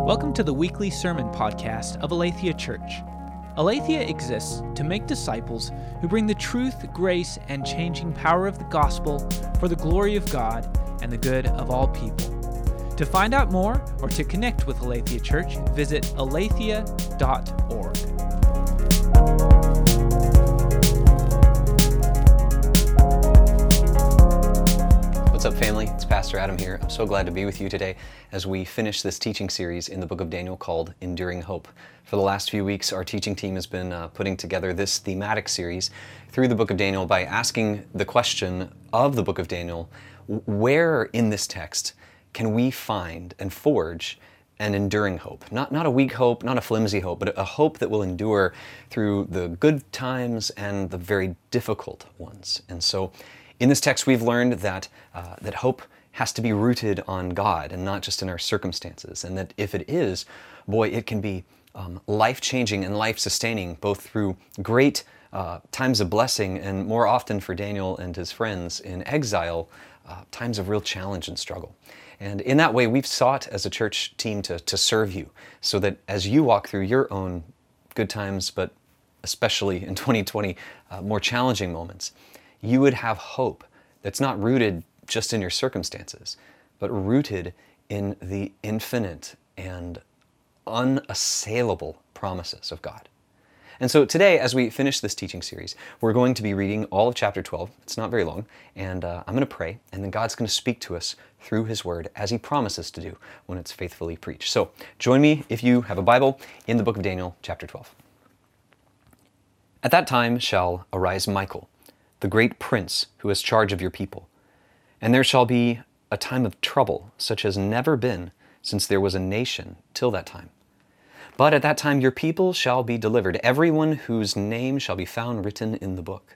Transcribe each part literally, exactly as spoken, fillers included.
Welcome to the weekly sermon podcast of Aletheia Church. Aletheia exists to make disciples who bring the truth, grace, and changing power of the gospel for the glory of God and the good of all people. To find out more or to connect with Aletheia Church, visit aletheia dot org. What's up, family? It's Pastor Adam here. I'm so glad to be with you today as we finish this teaching series in the book of Daniel called Enduring Hope. For the last few weeks, our teaching team has been uh, putting together this thematic series through the book of Daniel by asking the question of the book of Daniel, where in this text can we find and forge an enduring hope? Not, not a weak hope, not a flimsy hope, but a hope that will endure through the good times and the very difficult ones. And so in this text, we've learned that uh, that hope has to be rooted on God and not just in our circumstances. And that if it is, boy, it can be um, life-changing and life-sustaining, both through great uh, times of blessing and more often for Daniel and his friends in exile, uh, times of real challenge and struggle. And in that way, we've sought as a church team to, to serve you so that as you walk through your own good times, but especially in twenty twenty, uh, more challenging moments, you would have hope that's not rooted just in your circumstances, but rooted in the infinite and unassailable promises of God. And so today, as we finish this teaching series, we're going to be reading all of chapter twelve. It's not very long, and uh, I'm going to pray, and then God's going to speak to us through His Word as He promises to do when it's faithfully preached. So join me, if you have a Bible, in the book of Daniel, chapter twelve. At that time shall arise Michael, the great prince who has charge of your people. And there shall be a time of trouble, such as never been since there was a nation till that time. But at that time your people shall be delivered, everyone whose name shall be found written in the book.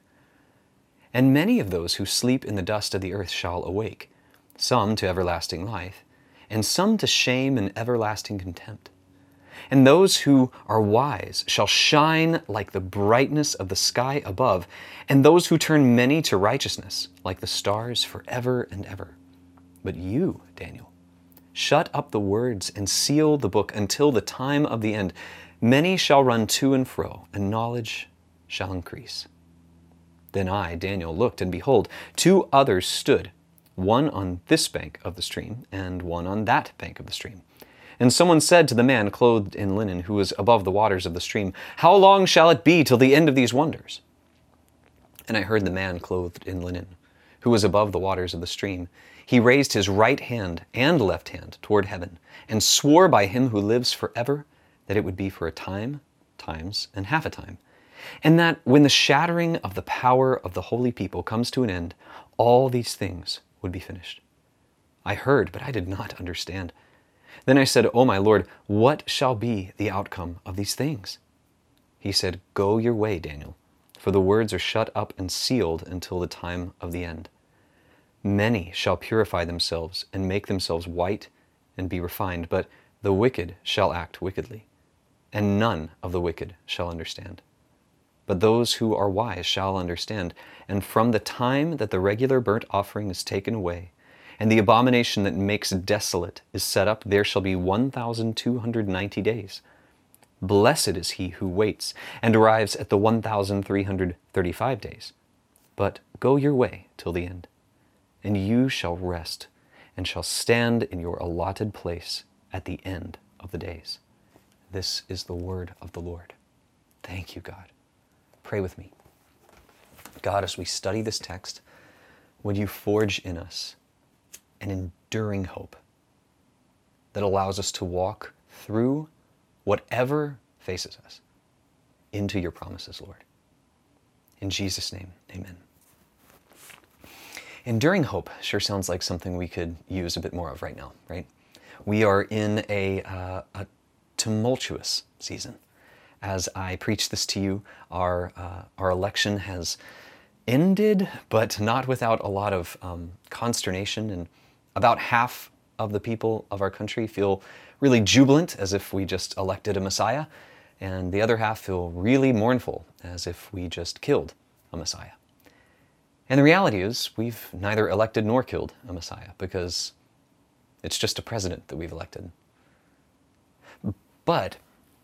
And many of those who sleep in the dust of the earth shall awake, some to everlasting life, and some to shame and everlasting contempt. And those who are wise shall shine like the brightness of the sky above, and those who turn many to righteousness like the stars forever and ever. But you, Daniel, shut up the words and seal the book until the time of the end. Many shall run to and fro, and knowledge shall increase. Then I, Daniel, looked, and behold, two others stood, one on this bank of the stream, and one on that bank of the stream. And someone said to the man clothed in linen who was above the waters of the stream, "How long shall it be till the end of these wonders?" And I heard the man clothed in linen, who was above the waters of the stream. He raised his right hand and left hand toward heaven, and swore by him who lives forever that it would be for a time, times, and half a time, and that when the shattering of the power of the holy people comes to an end, all these things would be finished. I heard, but I did not understand. Then I said, "O my Lord, what shall be the outcome of these things?" He said, "Go your way, Daniel, for the words are shut up and sealed until the time of the end. Many shall purify themselves and make themselves white and be refined, but the wicked shall act wickedly, and none of the wicked shall understand. But those who are wise shall understand, and from the time that the regular burnt offering is taken away, and the abomination that makes desolate is set up, there shall be one thousand two hundred ninety days. Blessed is he who waits and arrives at the one thousand three hundred thirty-five days. But go your way till the end, and you shall rest and shall stand in your allotted place at the end of the days." This is the word of the Lord. Thank you, God. Pray with me. God, as we study this text, would you forge in us an enduring hope that allows us to walk through whatever faces us into your promises, Lord. In Jesus' name, amen. Enduring hope sure sounds like something we could use a bit more of right now, right? We are in a, uh, a tumultuous season. As I preach this to you, our, uh, our election has ended, but not without a lot of um, consternation, and about half of the people of our country feel really jubilant as if we just elected a Messiah, and the other half feel really mournful as if we just killed a Messiah. And the reality is we've neither elected nor killed a Messiah because it's just a president that we've elected. But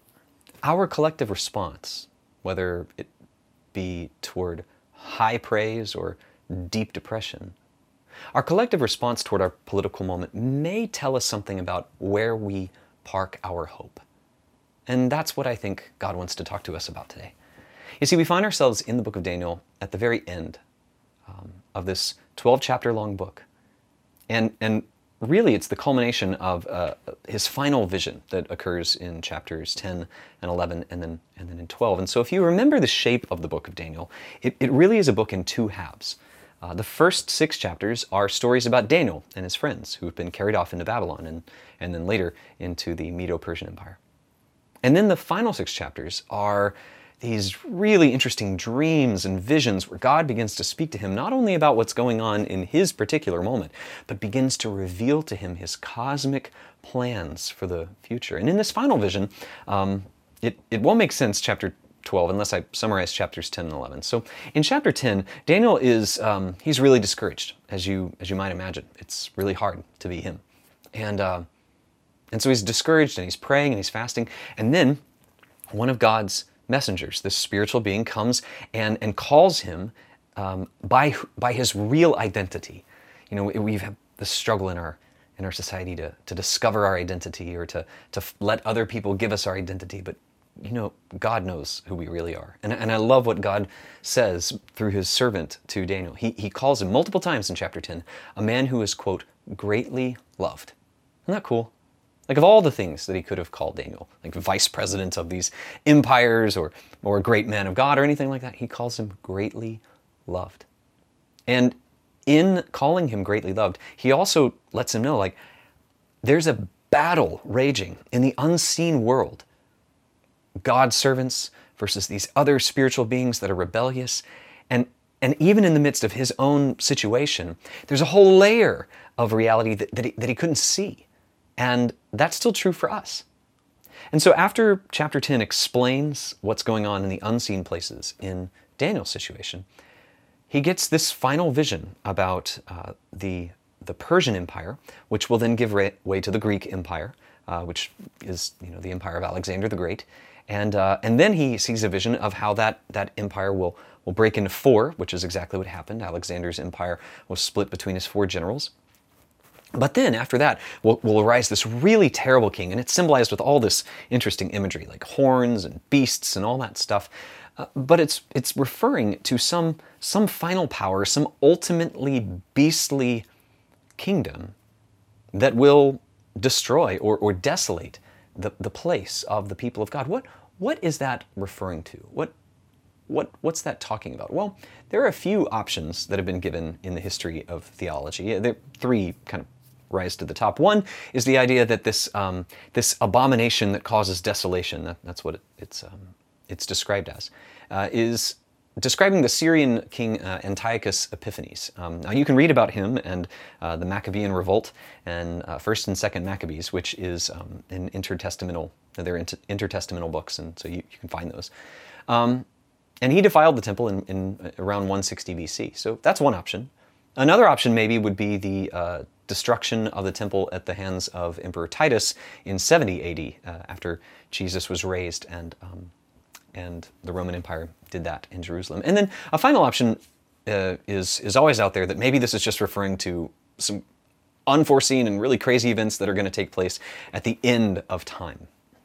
our collective response, whether it be toward high praise or deep depression, our collective response toward our political moment may tell us something about where we park our hope. And that's what I think God wants to talk to us about today. You see, we find ourselves in the book of Daniel at the very end um, of this twelve chapter long book. And, and really, it's the culmination of uh, his final vision that occurs in chapters ten and eleven and then, and then in twelve. And so if you remember the shape of the book of Daniel, it, it really is a book in two halves. Uh, the first six chapters are stories about Daniel and his friends who have been carried off into Babylon and, and then later into the Medo-Persian Empire. And then the final six chapters are these really interesting dreams and visions where God begins to speak to him not only about what's going on in his particular moment, but begins to reveal to him his cosmic plans for the future. And in this final vision, um, it, it won't make sense, chapter twelve, unless I summarize chapters ten and eleven. So in chapter ten, Daniel is, um, he's really discouraged, as you, as you might imagine. It's really hard to be him. And, uh, and so he's discouraged and he's praying and he's fasting. And then one of God's messengers, this spiritual being, comes and, and calls him um, by, by his real identity. You know, we've had this struggle in our, in our society to, to discover our identity or to, to let other people give us our identity. But you know, God knows who we really are. And, and I love what God says through his servant to Daniel. He, he calls him multiple times in chapter ten, a man who is, quote, greatly loved. Isn't that cool? Like, of all the things that he could have called Daniel, like vice president of these empires or, or a great man of God or anything like that, he calls him greatly loved. And in calling him greatly loved, he also lets him know, like, there's a battle raging in the unseen world. God's servants versus these other spiritual beings that are rebellious. And, and even in the midst of his own situation, there's a whole layer of reality that, that, he, that he couldn't see. And that's still true for us. And so after chapter ten explains what's going on in the unseen places in Daniel's situation, he gets this final vision about uh, the, the Persian Empire, which will then give way to the Greek Empire, uh, which is, you know, the empire of Alexander the Great. And, uh, and then he sees a vision of how that, that empire will, will break into four, which is exactly what happened. Alexander's empire was split between his four generals. But then after that will, will arise this really terrible king, and it's symbolized with all this interesting imagery, like horns and beasts and all that stuff. Uh, but it's, it's referring to some, some final power, some ultimately beastly kingdom that will destroy or, or desolate the, the place of the people of God. What, what is that referring to? What, what, what's that talking about? Well, there are a few options that have been given in the history of theology. There are three kind of rise to the top. One is the idea that this, um, this abomination that causes desolation, that, that's what it, it's, um, it's described as, uh, is describing the Syrian king uh, Antiochus Epiphanes. Um, now you can read about him and uh, the Maccabean revolt and uh, First and Second Maccabees, which is um, in intertestamental, they're inter- intertestamental books, and so you, you can find those. Um, and he defiled the temple in, in around one sixty B C. So that's one option. Another option maybe would be the uh, destruction of the temple at the hands of Emperor Titus in seventy A D, uh, after Jesus was raised and um, and the Roman Empire did that in Jerusalem. And then a final option uh, is, is always out there, that maybe this is just referring to some unforeseen and really crazy events that are going to take place at the end of time.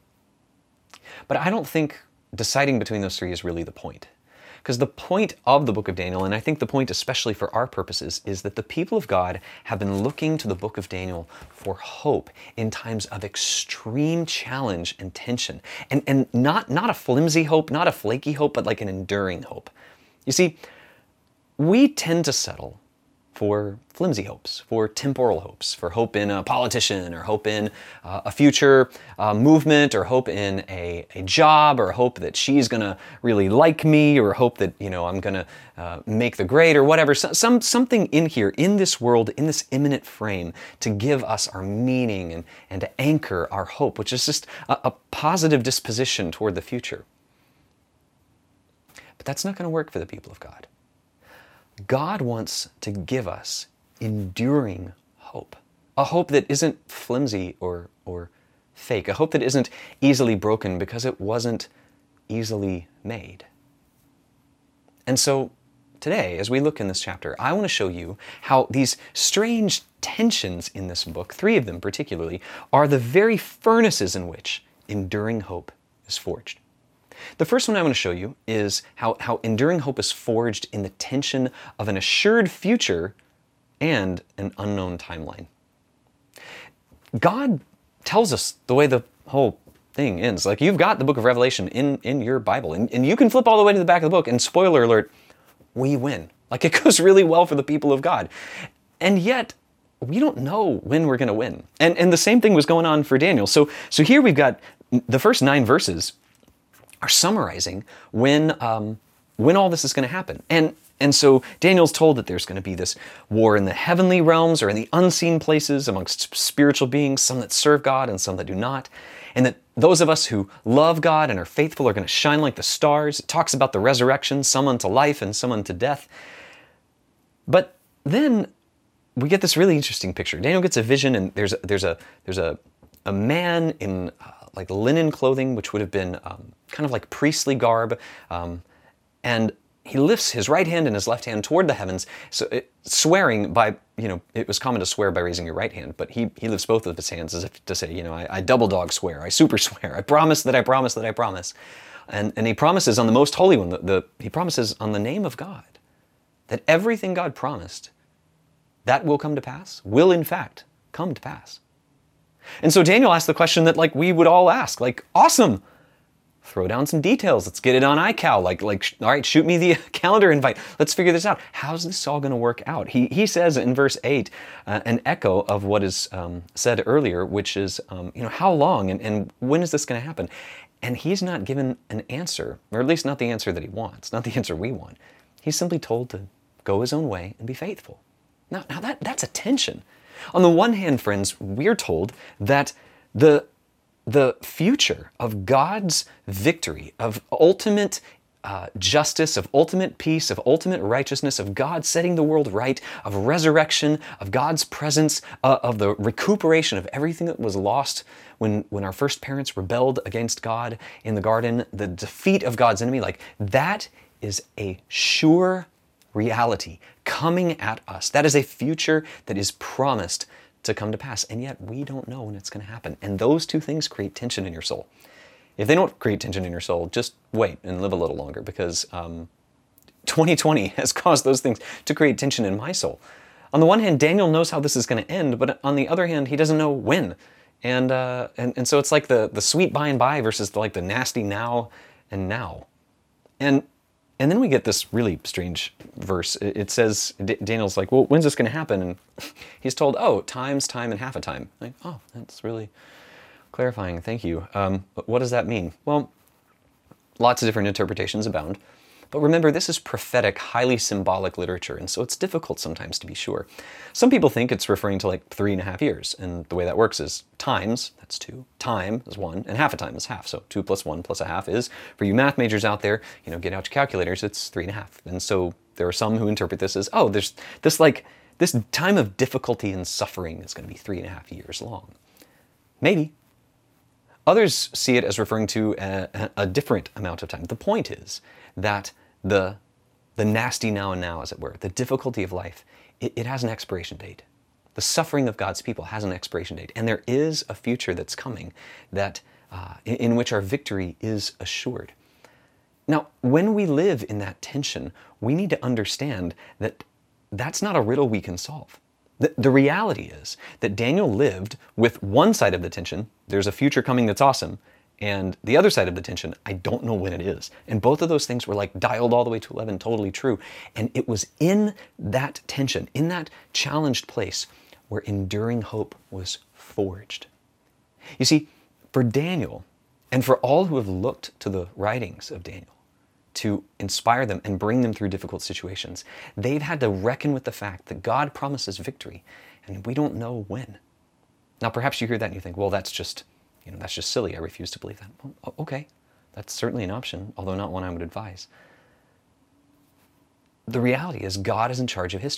But I don't think deciding between those three is really the point. Because the point of the book of Daniel, and I think the point especially for our purposes, is that the people of God have been looking to the book of Daniel for hope in times of extreme challenge and tension. And, and not, not a flimsy hope, not a flaky hope, but like an enduring hope. You see, we tend to settle for flimsy hopes, for temporal hopes, for hope in a politician, or hope in uh, a future uh, movement, or hope in a, a job, or hope that she's gonna really like me, or hope that, you know, I'm gonna uh, make the grade, or whatever. So, some, something in here, in this world, in this imminent frame, to give us our meaning and, and to anchor our hope, which is just a, a positive disposition toward the future. But that's not gonna work for the people of God. God wants to give us enduring hope, a hope that isn't flimsy or, or fake, a hope that isn't easily broken because it wasn't easily made. And so today, as we look in this chapter, I want to show you how these strange tensions in this book, three of them particularly, are the very furnaces in which enduring hope is forged. The first one I want to show you is how, how enduring hope is forged in the tension of an assured future and an unknown timeline. God tells us the way the whole thing ends. Like, you've got the book of Revelation in, in your Bible, and, and you can flip all the way to the back of the book, and spoiler alert, we win. Like, it goes really well for the people of God. And yet, we don't know when we're going to win. And, and the same thing was going on for Daniel. So, so here we've got the first nine verses are summarizing when, um, when all this is going to happen. And, and so Daniel's told that there's going to be this war in the heavenly realms or in the unseen places amongst spiritual beings, some that serve God and some that do not. And that those of us who love God and are faithful are going to shine like the stars. It talks about the resurrection, some unto life and some unto death. But then we get this really interesting picture. Daniel gets a vision, and there's there's a there's a a man in uh, like linen clothing, which would have been um, kind of like priestly garb, um, and he lifts his right hand and his left hand toward the heavens, so it, swearing by, you know, it was common to swear by raising your right hand, but he he lifts both of his hands as if to say, you know, I, I double dog swear, I super swear, I promise that I promise that I promise. And, and he promises on the most holy one, the, the, he promises on the name of God, that everything God promised, that will come to pass, will in fact come to pass. And so Daniel asked the question that, like, we would all ask, like, awesome, throw down some details. Let's get it on iCal. Like, like, all right, shoot me the calendar invite. Let's figure this out. How's this all going to work out? He he says in verse eight, uh, an echo of what is um, said earlier, which is, um, you know, how long and, and when is this going to happen? And he's not given an answer, or at least not the answer that he wants, not the answer we want. He's simply told to go his own way and be faithful. Now, now that that's a tension. On the one hand, friends, we're told that the the future of God's victory, of ultimate uh, justice, of ultimate peace, of ultimate righteousness, of God setting the world right, of resurrection, of God's presence, uh, of the recuperation of everything that was lost when, when our first parents rebelled against God in the garden, the defeat of God's enemy, like that is a sure reality coming at us. That is a future that is promised to come to pass, and yet we don't know when it's going to happen. And those two things create tension in your soul. If they don't create tension in your soul, just wait and live a little longer, because um, twenty twenty has caused those things to create tension in my soul. On the one hand, Daniel knows how this is going to end, but on the other hand, he doesn't know when. And uh, and, and so it's like the, the sweet by and by versus the, like the nasty now and now. And And then we get this really strange verse. It says, Daniel's like, well, when's this going to happen? And he's told, oh, times, time, and half a time. Like, oh, that's really clarifying. Thank you. Um, but what does that mean? Well, lots of different interpretations abound. But remember, this is prophetic, highly symbolic literature, and so it's difficult sometimes to be sure. Some people think it's referring to like three and a half years, and the way that works is times, that's two, time is one, and half a time is half. So two plus one plus a half is, for you math majors out there, you know, get out your calculators, it's three and a half. And so there are some who interpret this as, oh, there's this like, this time of difficulty and suffering is going to be three and a half years long. Maybe. Others see it as referring to a, a different amount of time. The point is that the, the nasty now and now, as it were, the difficulty of life, it, it has an expiration date. The suffering of God's people has an expiration date. And there is a future that's coming that, uh, in, in which our victory is assured. Now, when we live in that tension, we need to understand that that's not a riddle we can solve. The, the reality is that Daniel lived with one side of the tension, there's a future coming that's awesome, and the other side of the tension, I don't know when it is. And both of those things were like dialed all the way to eleven, totally true. And it was in that tension, in that challenged place, where enduring hope was forged. You see, for Daniel, and for all who have looked to the writings of Daniel to inspire them and bring them through difficult situations, they've had to reckon with the fact that God promises victory, and we don't know when. Now, perhaps you hear that and you think, well, that's just, you know, that's just silly. I refuse to believe that. Well, okay, that's certainly an option, although not one I would advise. The reality is God is in charge of history,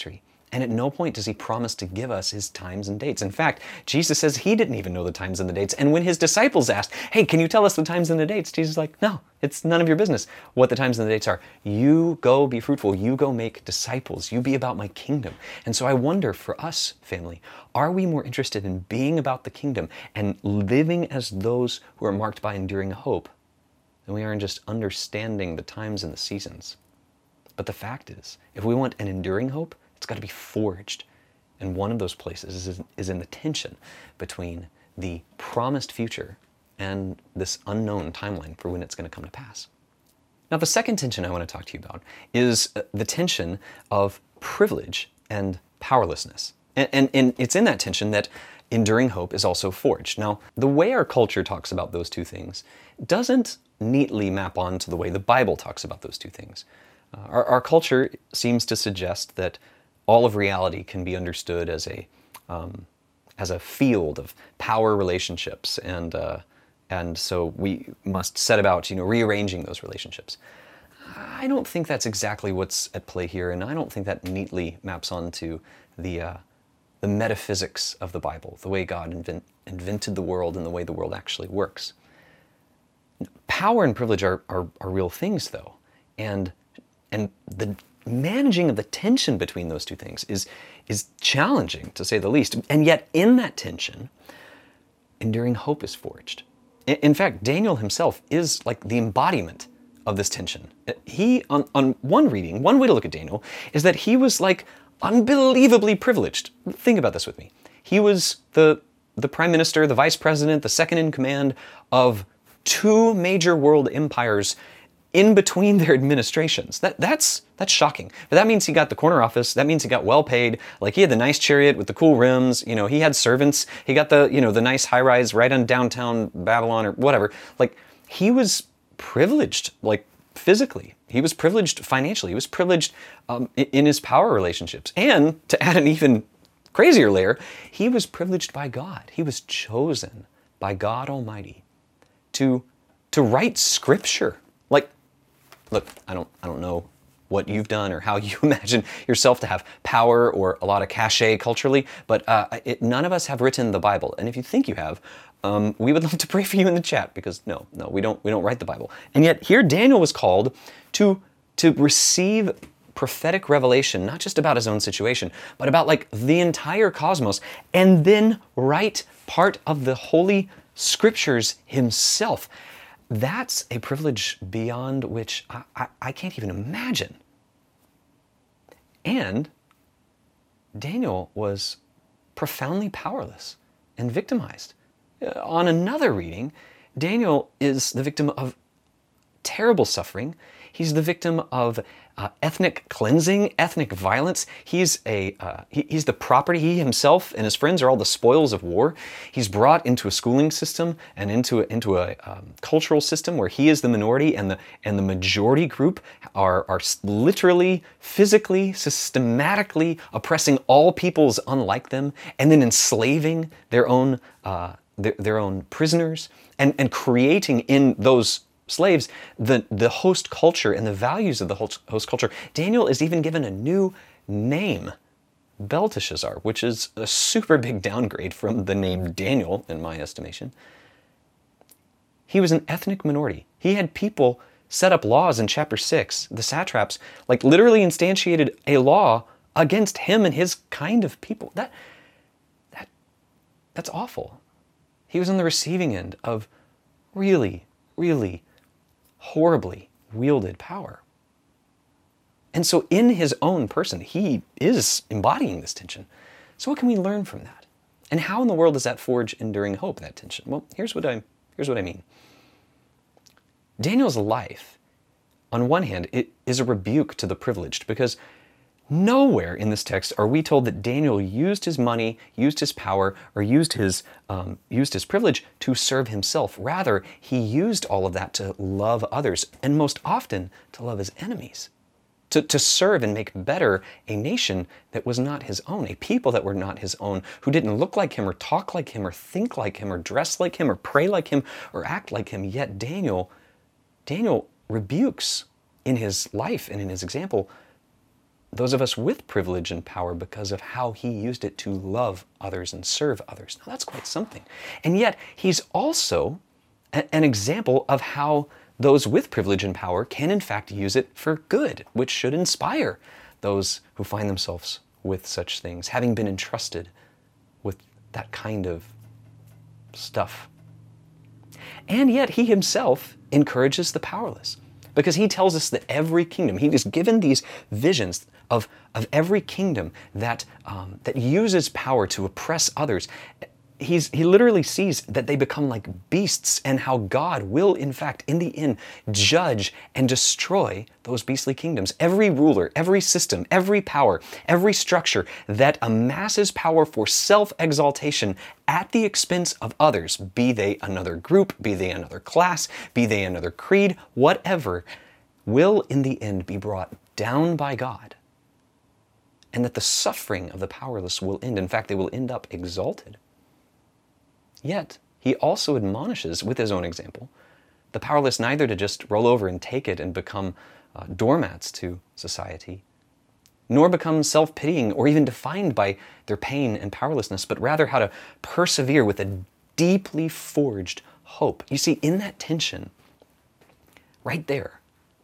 And at no point does he promise to give us his times and dates. In fact, Jesus says he didn't even know the times and the dates. And when his disciples asked, hey, can you tell us the times and the dates? Jesus is like, no, it's none of your business what the times and the dates are. You go be fruitful. You go make disciples. You be about my kingdom. And so I wonder for us, family, are we more interested in being about the kingdom and living as those who are marked by enduring hope than we are in just understanding the times and the seasons? But the fact is, if we want an enduring hope, it's got to be forged. And one of those places is, is in the tension between the promised future and this unknown timeline for when it's going to come to pass. Now, the second tension I want to talk to you about is the tension of privilege and powerlessness. And, and, and it's in that tension that enduring hope is also forged. Now, the way our culture talks about those two things doesn't neatly map onto the way the Bible talks about those two things. Uh, our, our culture seems to suggest that all of reality can be understood as a um, as a field of power relationships, and uh, and so we must set about, you know, rearranging those relationships. I don't think that's exactly what's at play here, and I don't think that neatly maps onto the uh, the metaphysics of the Bible, the way God invent, invented the world and the way the world actually works. Power and privilege are are, are real things, though, and and the managing of the tension between those two things is, is challenging, to say the least. And yet, in that tension, enduring hope is forged. In fact, Daniel himself is like the embodiment of this tension. He, on, on one reading, one way to look at Daniel is that he was like unbelievably privileged. Think about this with me. He was the, the prime minister, the vice president, the second in command of two major world empires in between their administrations. That, that's, that's shocking. But that means he got the corner office. That means he got well paid. Like, he had the nice chariot with the cool rims. You know, he had servants. He got the, you know, the nice high rise right on downtown Babylon or whatever. Like, he was privileged, like, physically. He was privileged financially. He was privileged um, in his power relationships. And to add an even crazier layer, he was privileged by God. He was chosen by God Almighty to, to write scripture. Like, look, I don't, I don't know what you've done or how you imagine yourself to have power or a lot of cachet culturally, but uh, it, none of us have written the Bible. And if you think you have, um, we would love to pray for you in the chat, because no, no, we don't, we don't write the Bible. And yet here Daniel was called to, to receive prophetic revelation, not just about his own situation, but about like the entire cosmos, and then write part of the Holy Scriptures himself. That's a privilege beyond which I, I, I can't even imagine. And Daniel was profoundly powerless and victimized. Uh, on another reading, Daniel is the victim of terrible suffering. He's the victim of uh, ethnic cleansing, ethnic violence. He's a uh, he, he's the property. He himself and his friends are all the spoils of war. He's brought into a schooling system and into a, into a um, cultural system where he is the minority, and the and the majority group are are literally, physically, systematically oppressing all peoples unlike them, and then enslaving their own uh, their, their own prisoners, and and creating in those slaves the, the host culture and the values of the host, host culture. Daniel is even given a new name, Belteshazzar, which is a super big downgrade from the name Daniel, in my estimation. He was an ethnic minority. He had people set up laws in chapter six. The satraps, like, literally instantiated a law against him and his kind of people. That, that, that's awful. He was on the receiving end of really, really horribly wielded power. And so in his own person, he is embodying this tension. So what can we learn from that? And how in the world does that forge enduring hope, that tension? Well, here's what I, here's what I mean. Daniel's life, on one hand, it is a rebuke to the privileged, because nowhere in this text are we told that Daniel used his money, used his power, or used his, um, used his privilege to serve himself. Rather, he used all of that to love others, and most often to love his enemies, to, to serve and make better a nation that was not his own, a people that were not his own, who didn't look like him or talk like him or think like him or dress like him or pray like him or act like him. Yet Daniel, Daniel rebukes in his life and in his example those of us with privilege and power because of how he used it to love others and serve others. Now that's quite something. And yet he's also a, an example of how those with privilege and power can in fact use it for good, which should inspire those who find themselves with such things, having been entrusted with that kind of stuff. And yet he himself encourages the powerless, because he tells us that every kingdom, he is given these visions of, of every kingdom that, um, that uses power to oppress others. He's, he literally sees that they become like beasts, and how God will, in fact, in the end, judge and destroy those beastly kingdoms. Every ruler, every system, every power, every structure that amasses power for self-exaltation at the expense of others, be they another group, be they another class, be they another creed, whatever, will in the end be brought down by God. And that the suffering of the powerless will end. In fact, they will end up exalted. Yet, he also admonishes, with his own example, the powerless neither to just roll over and take it and become uh, doormats to society, nor become self-pitying or even defined by their pain and powerlessness, but rather how to persevere with a deeply forged hope. You see, in that tension, right there,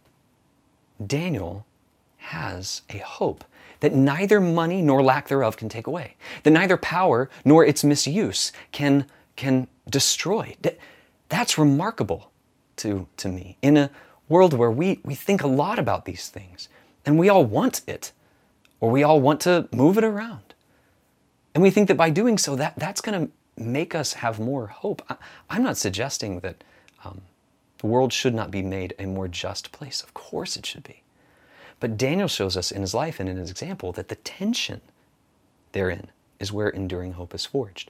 Daniel has a hope that neither money nor lack thereof can take away, that neither power nor its misuse can can destroy. That's remarkable to, to me. In a world where we, we think a lot about these things, and we all want it, or we all want to move it around. And we think that by doing so, that, that's going to make us have more hope. I, I'm not suggesting that um, the world should not be made a more just place. Of course it should be. But Daniel shows us in his life and in his example that the tension therein is where enduring hope is forged.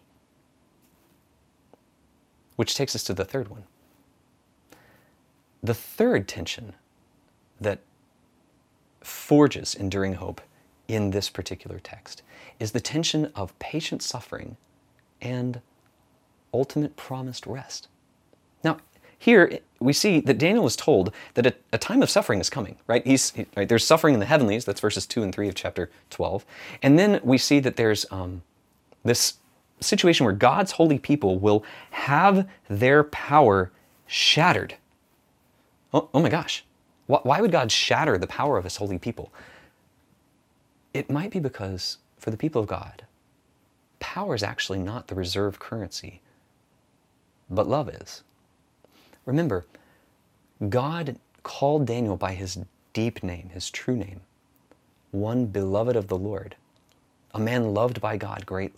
Which takes us to the third one. The third tension that forges enduring hope in this particular text is the tension of patient suffering and ultimate promised rest. Now, here we see that Daniel is told that a, a time of suffering is coming, right? He's, he, right? There's suffering in the heavenlies, that's verses two and three of chapter twelve. And then we see that there's um, this situation where God's holy people will have their power shattered. Oh, oh my gosh. Why would God shatter the power of his holy people? It might be because for the people of God, power is actually not the reserve currency, but love is. Remember, God called Daniel by his deep name, his true name, one beloved of the Lord, a man loved by God greatly.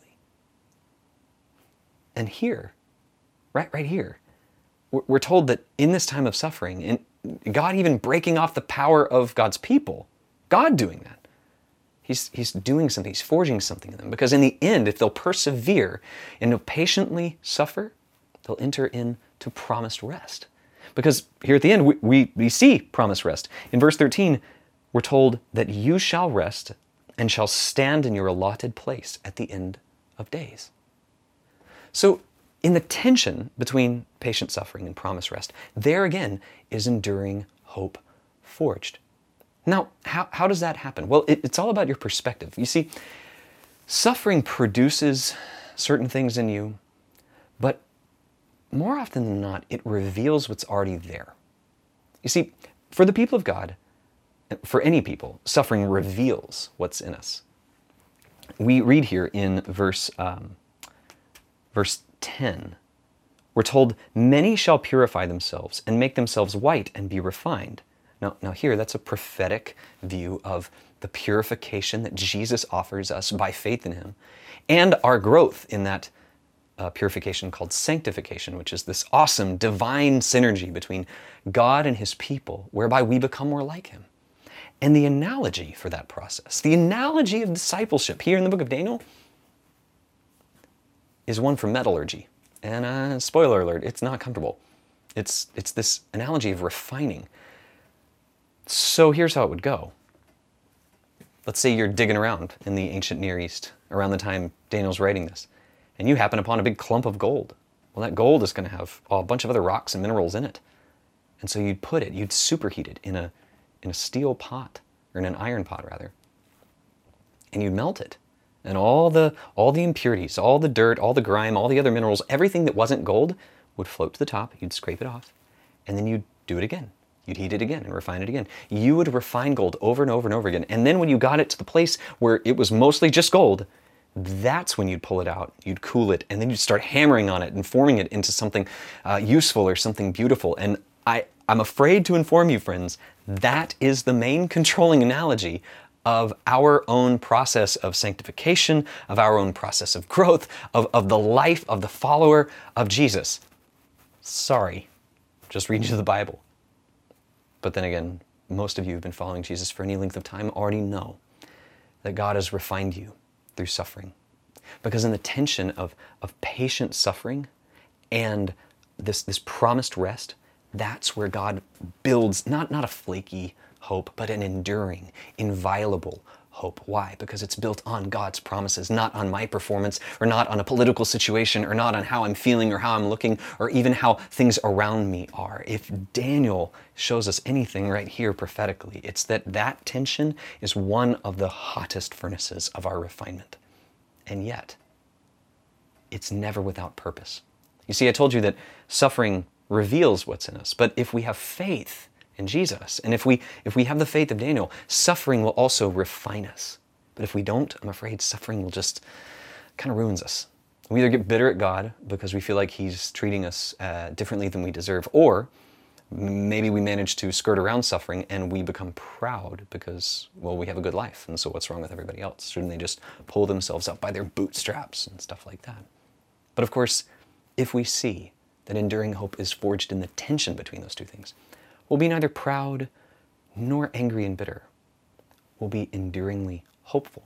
And here, right, right here, we're told that in this time of suffering, and God even breaking off the power of God's people, God doing that, he's, he's doing something, he's forging something in them. Because in the end, if they'll persevere and they'll patiently suffer, they'll enter into promised rest. Because here at the end, we, we, we see promised rest. In verse thirteen, we're told that you shall rest and shall stand in your allotted place at the end of days. So in the tension between patient suffering and promised rest, there again is enduring hope forged. Now, how, how does that happen? Well, it, it's all about your perspective. You see, suffering produces certain things in you, but more often than not, it reveals what's already there. You see, for the people of God, for any people, suffering reveals what's in us. We read here in verse um, Verse ten, we're told, many shall purify themselves and make themselves white and be refined. Now, now here, that's a prophetic view of the purification that Jesus offers us by faith in him, and our growth in that uh, purification called sanctification, which is this awesome divine synergy between God and his people, whereby we become more like him. And the analogy for that process, the analogy of discipleship here in the book of Daniel, is one for metallurgy. And uh, spoiler alert, it's not comfortable. It's, it's this analogy of refining. So here's how it would go. Let's say you're digging around in the ancient Near East around the time Daniel's writing this, and you happen upon a big clump of gold. Well, that gold is going to have a bunch of other rocks and minerals in it. And so you'd put it, you'd superheat it in a, in a steel pot, or in an iron pot rather. and you'd melt it. And all the, all the impurities, all the dirt, all the grime, all the other minerals, everything that wasn't gold would float to the top. You'd scrape it off, and then you'd do it again. You'd heat it again and refine it again. You would refine gold over and over and over again. And then when you got it to the place where it was mostly just gold, that's when you'd pull it out, you'd cool it, and then you'd start hammering on it and forming it into something uh, useful or something beautiful. And I, I'm afraid to inform you, friends, that is the main controlling analogy of our own process of sanctification, of our own process of growth, of, of the life of the follower of Jesus. Sorry, just read you the Bible. But then again, most of you who've been following Jesus for any length of time already know that God has refined you through suffering. Because in the tension of, of patient suffering and this, this promised rest, that's where God builds not, not a flaky hope, but an enduring, inviolable hope. Why? Because it's built on God's promises, not on my performance, or not on a political situation, or not on how I'm feeling, or how I'm looking, or even how things around me are. If Daniel shows us anything right here prophetically, it's that that tension is one of the hottest furnaces of our refinement. And yet, it's never without purpose. You see, I told you that suffering reveals what's in us, but if we have faith in Jesus, and if we if we have the faith of Daniel, suffering will also refine us. But if we don't, I'm afraid suffering will just kind of ruins us. We either get bitter at God because we feel like He's treating us uh, differently than we deserve, or maybe we manage to skirt around suffering and we become proud because, well, we have a good life, and so what's wrong with everybody else? Shouldn't they just pull themselves up by their bootstraps and stuff like that? But of course, if we see that enduring hope is forged in the tension between those two things, we'll be neither proud nor angry and bitter. We'll be enduringly hopeful.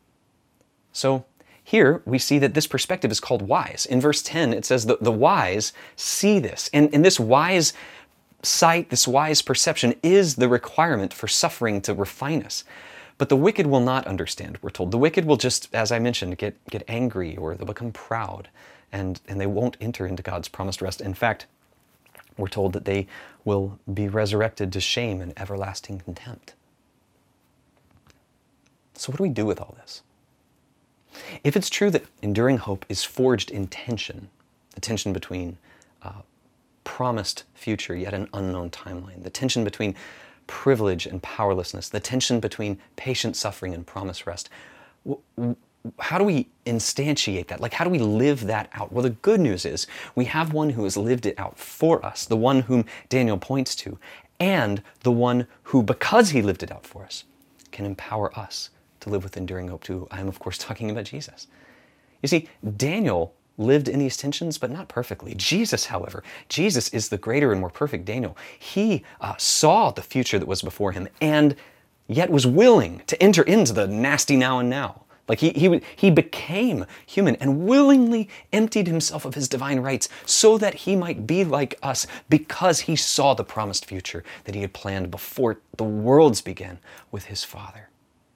So here we see that this perspective is called wise. In verse ten, it says that the wise see this. And, and this wise sight, this wise perception is the requirement for suffering to refine us. But the wicked will not understand, we're told. The wicked will just, as I mentioned, get, get angry, or they'll become proud, and, and they won't enter into God's promised rest. In fact, we're told that they will be resurrected to shame and everlasting contempt. So what do we do with all this? If it's true that enduring hope is forged in tension, the tension between uh, promised future yet an unknown timeline, the tension between privilege and powerlessness, the tension between patient suffering and promised rest, how do we instantiate that? Like, how do we live that out? Well, the good news is we have one who has lived it out for us, the one whom Daniel points to, and the one who, because he lived it out for us, can empower us to live with enduring hope too. I am, of course, talking about Jesus. You see, Daniel lived in these tensions, but not perfectly. Jesus, however, Jesus is the greater and more perfect Daniel. He uh, saw the future that was before him, and yet was willing to enter into the nasty now and now. Like he, he, he became human and willingly emptied himself of his divine rights so that he might be like us, because he saw the promised future that he had planned before the worlds began with his Father.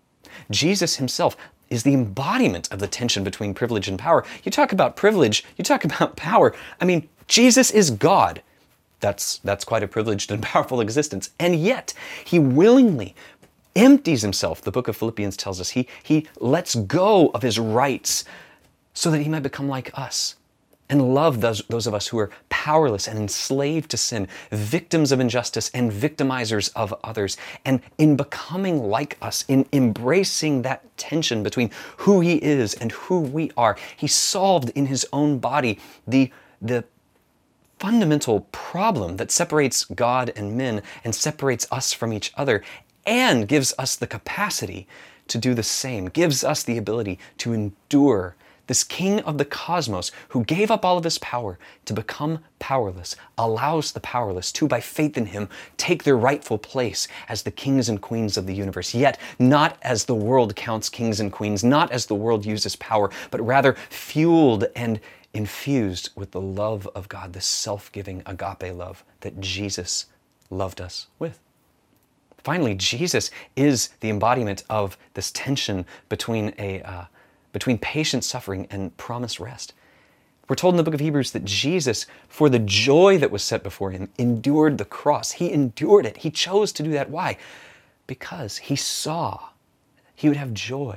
Jesus himself is the embodiment of the tension between privilege and power. You talk about privilege, you talk about power. I mean, Jesus is God. That's, that's quite a privileged and powerful existence. And yet, he willingly empties himself. The book of Philippians tells us he, he lets go of his rights so that he might become like us and love those, those of us who are powerless and enslaved to sin, victims of injustice and victimizers of others. And in becoming like us, in embracing that tension between who he is and who we are, he solved in his own body the, the fundamental problem that separates God and men and separates us from each other, and gives us the capacity to do the same, gives us the ability to endure. This King of the cosmos, who gave up all of his power to become powerless, allows the powerless to, by faith in him, take their rightful place as the kings and queens of the universe. Yet not as the world counts kings and queens, not as the world uses power, but rather fueled and infused with the love of God, the self-giving agape love that Jesus loved us with. Finally, Jesus is the embodiment of this tension between a uh, between patient suffering and promised rest. We're told in the book of Hebrews that Jesus, for the joy that was set before him, endured the cross. He endured it. He chose to do that. Why? Because he saw he would have joy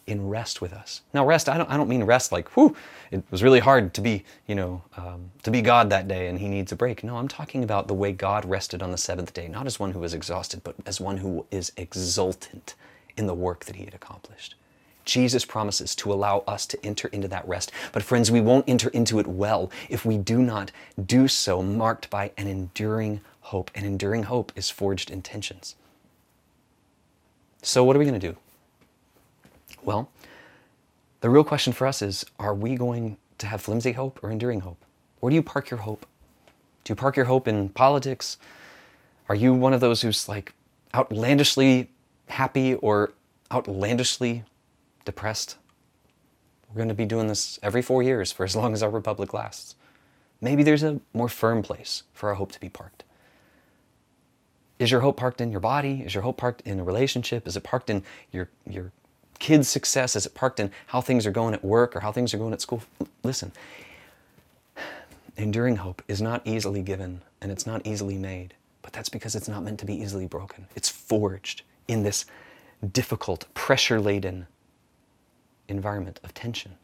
in rest with us. Now rest, I don't, I don't mean rest like, whew, it was really hard to be, you know, um, to be God that day and he needs a break. No, I'm talking about the way God rested on the seventh day, not as one who was exhausted, but as one who is exultant in the work that he had accomplished. Jesus promises to allow us to enter into that rest. But friends, we won't enter into it well if we do not do so marked by an enduring hope. And enduring hope is forged in tensions. So what are we going to do? Well, the real question for us is, are we going to have flimsy hope or enduring hope? Where do you park your hope? Do you park your hope in politics? Are you one of those who's like outlandishly happy or outlandishly depressed? We're going to be doing this every four years for as long as our republic lasts. Maybe there's a more firm place for our hope to be parked. Is your hope parked in your body? Is your hope parked in a relationship? Is it parked in your, your kids' success? Is it parked in how things are going at work or how things are going at school? Listen, enduring hope is not easily given and it's not easily made, but that's because it's not meant to be easily broken. It's forged in this difficult, pressure-laden environment of tension.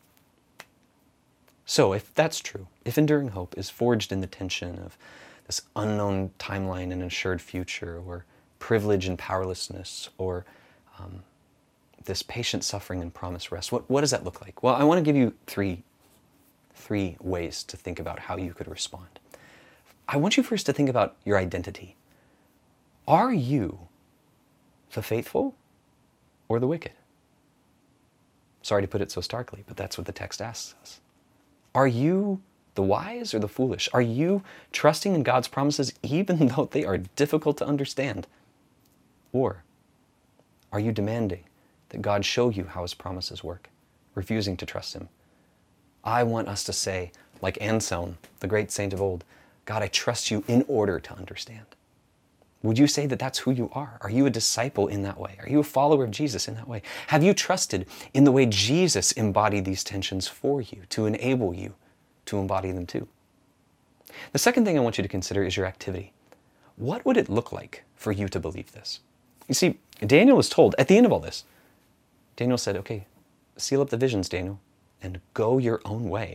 So if that's true, if enduring hope is forged in the tension of this unknown timeline and assured future, or privilege and powerlessness, or um, this patient suffering and promised rest, what, what does that look like? Well, I want to give you three, three ways to think about how you could respond. I want you first to think about your identity. Are you the faithful or the wicked? Sorry to put it so starkly, but that's what the text asks us. Are you the wise or the foolish? Are you trusting in God's promises even though they are difficult to understand? Or are you demanding that God show you how his promises work, refusing to trust him? I want us to say, like Anselm, the great saint of old, God, I trust you in order to understand. Would you say that that's who you are? Are you a disciple in that way? Are you a follower of Jesus in that way? Have you trusted in the way Jesus embodied these tensions for you to enable you to embody them too? The second thing I want you to consider is your activity. What would it look like for you to believe this? You see, Daniel was told at the end of all this, Daniel said, okay, seal up the visions, Daniel, and go your own way.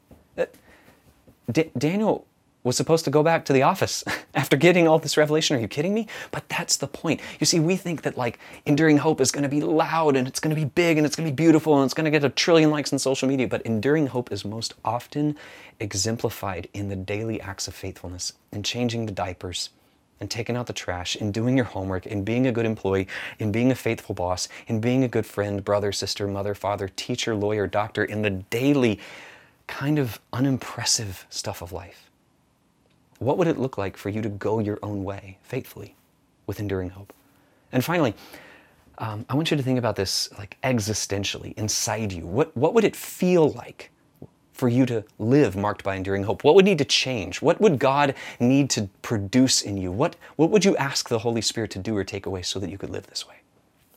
D- Daniel was supposed to go back to the office after getting all this revelation. Are you kidding me? But that's the point. You see, we think that like enduring hope is going to be loud and it's going to be big and it's going to be beautiful and it's going to get a trillion likes on social media. But enduring hope is most often exemplified in the daily acts of faithfulness, in changing the diapers, and taking out the trash, in doing your homework, in being a good employee, in being a faithful boss, in being a good friend, brother, sister, mother, father, teacher, lawyer, doctor, in the daily kind of unimpressive stuff of life. What would it look like for you to go your own way faithfully with enduring hope? And finally, um, I want you to think about this like existentially inside you. What, what would it feel like for you to live marked by enduring hope? What would need to change? What would God need to produce in you? What, what would you ask the Holy Spirit to do or take away so that you could live this way?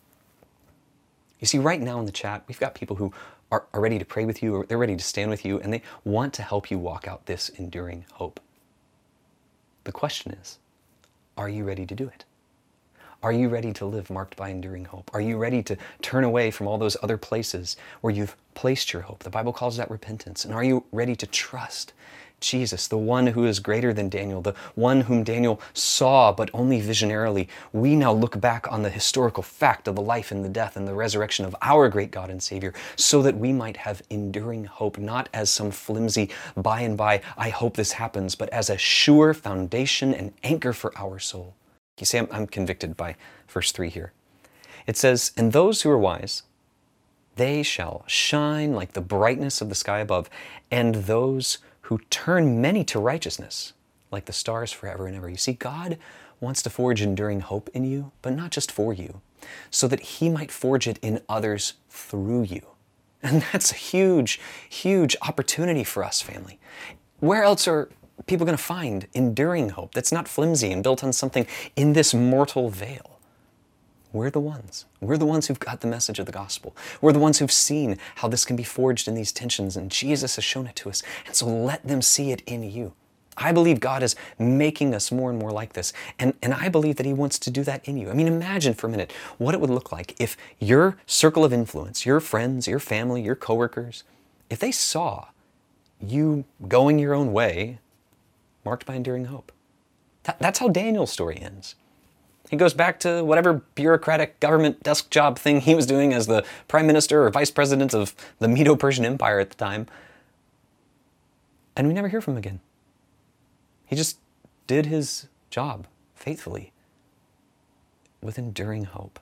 You see, right now in the chat, we've got people who are, are ready to pray with you, or they're ready to stand with you, and they want to help you walk out this enduring hope. The question is, are you ready to do it? Are you ready to live marked by enduring hope? Are you ready to turn away from all those other places where you've placed your hope? The Bible calls that repentance. And are you ready to trust Jesus, the one who is greater than Daniel, the one whom Daniel saw but only visionarily? We now look back on the historical fact of the life and the death and the resurrection of our great God and Savior so that we might have enduring hope, not as some flimsy by and by, I hope this happens, but as a sure foundation and anchor for our soul. You see, I'm, I'm convicted by verse three here. It says, and those who are wise, they shall shine like the brightness of the sky above, and those who turn many to righteousness, like the stars forever and ever. You see, God wants to forge enduring hope in you, but not just for you, so that he might forge it in others through you. And that's a huge, huge opportunity for us, family. Where else are people going to find enduring hope that's not flimsy and built on something in this mortal veil? We're the ones. We're the ones who've got the message of the gospel. We're the ones who've seen how this can be forged in these tensions, and Jesus has shown it to us. And so let them see it in you. I believe God is making us more and more like this. And, and I believe that He wants to do that in you. I mean, imagine for a minute what it would look like if your circle of influence, your friends, your family, your coworkers, if they saw you going your own way, marked by enduring hope. That, that's how Daniel's story ends. He goes back to whatever bureaucratic government desk job thing he was doing as the prime minister or vice president of the Medo-Persian Empire at the time. And we never hear from him again. He just did his job faithfully with enduring hope.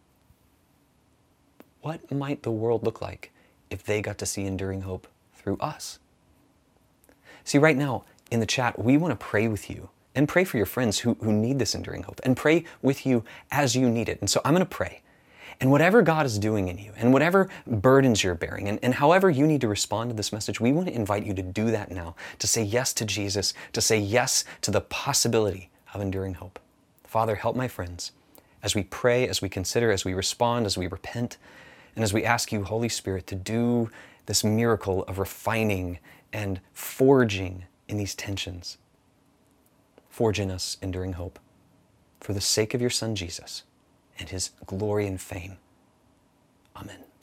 What might the world look like if they got to see enduring hope through us? See, right now in the chat, we want to pray with you and pray for your friends who, who need this enduring hope and pray with you as you need it. And so I'm going to pray. And whatever God is doing in you and whatever burdens you're bearing and, and however you need to respond to this message, we want to invite you to do that now, to say yes to Jesus, to say yes to the possibility of enduring hope. Father, help my friends as we pray, as we consider, as we respond, as we repent, and as we ask you, Holy Spirit, to do this miracle of refining and forging in these tensions. Forge in us enduring hope for the sake of your Son, Jesus, and His glory and fame. Amen.